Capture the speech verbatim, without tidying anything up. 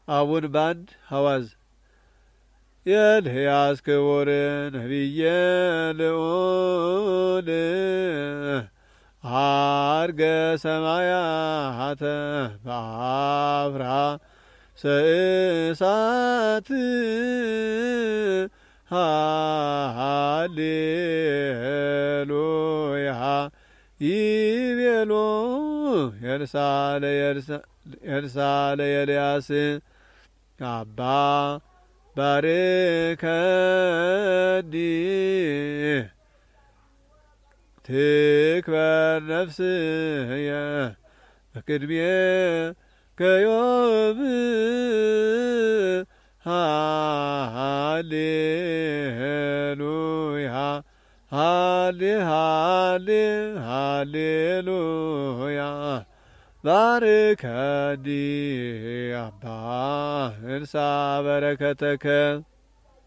አቡን ባንድ ሀዋዝ የልህያስ ክቡር ነቢየ ልዑል አርገ ሰማያተ በአፍራ ሰእሳት ሃሌሉያ ይቤሎ የርሳለ የርሳለ ኤልያስ አባ ባርከኒ ትክበር ነፍስየ በቅድሜ ከዮም ሃሌሉያ ሃሌ ሃሌ ሃሌሉያ ባርከኒ አባ እንሳ በረከተከ